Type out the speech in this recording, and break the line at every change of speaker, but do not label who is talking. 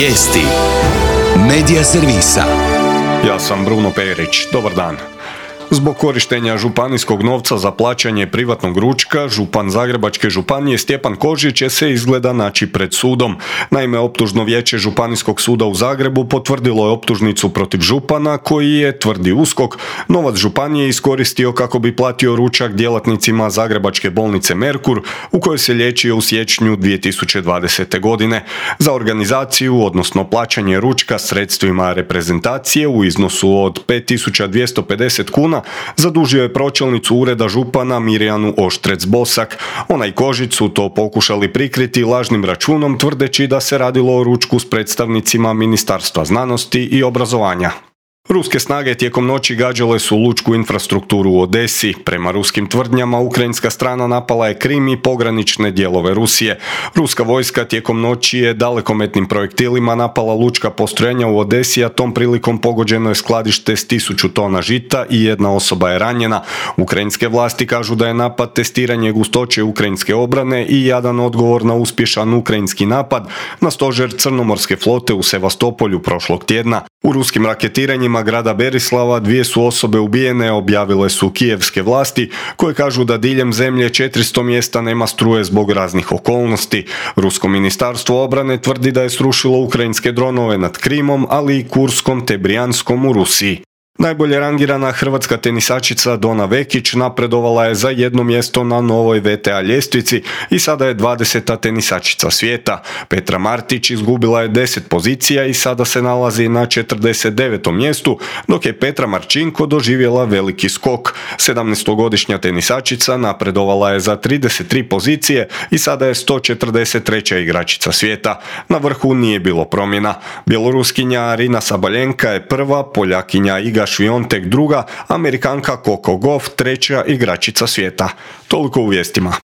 Vijesti Medija servisa.
Ja sam Bruno Perić. Dobar dan. Zbog korištenja županijskog novca za plaćanje privatnog ručka, župan Zagrebačke županije Stjepan Kožić će se izgleda naći pred sudom. Naime, optužno vijeće Županijskog suda u Zagrebu potvrdilo je optužnicu protiv župana koji je, tvrdi USKOK, novac županije iskoristio kako bi platio ručak djelatnicima Zagrebačke bolnice Merkur u kojoj se liječio u siječnju 2020. godine. Za organizaciju, odnosno plaćanje ručka sredstvima reprezentacije u iznosu od 5.250 kuna zadužio je pročelnicu ureda župana Mirjanu Oštrec-Bosak. Ona i Kožić su to pokušali prikriti lažnim računom tvrdeći da se radilo o ručku s predstavnicima Ministarstva znanosti i obrazovanja. Ruske snage tijekom noći gađale su lučku infrastrukturu u Odesi. Prema ruskim tvrdnjama, ukrajinska strana napala je Krim i pogranične dijelove Rusije. Ruska vojska tijekom noći je dalekometnim projektilima napala lučka postrojenja u Odesi, a tom prilikom pogođeno je skladište s 1000 tona žita i jedna osoba je ranjena. Ukrajinske vlasti kažu da je napad testiranje gustoće ukrajinske obrane i jedan odgovor na uspješan ukrajinski napad na stožer Crnomorske flote u Sevastopolju prošlog tjedna. U ruskim raketiranjima grada Berislava 2 su osobe ubijene, objavile su kijevske vlasti, koje kažu da diljem zemlje 400 mjesta nema struje zbog raznih okolnosti. Rusko ministarstvo obrane tvrdi da je srušilo ukrajinske dronove nad Krimom, ali i Kurskom te Brijanskom u Rusiji. Najbolje rangirana hrvatska tenisačica Dona Vekić napredovala je za jedno mjesto na novoj WTA ljestvici i sada je 20. tenisačica svijeta. Petra Martić izgubila je 10 pozicija i sada se nalazi na 49. mjestu, dok je Petra Marčinko doživjela veliki skok. 17-godišnja tenisačica napredovala je za 33 pozicije i sada je 143. igračica svijeta. Na vrhu nije bilo promjena. Bjeloruskinja Arina Sabaljenka je prva, Poljakinja Iga Šviontek druga, Amerikanka Coco Gauff treća igračica svijeta. Toliko u vijestima.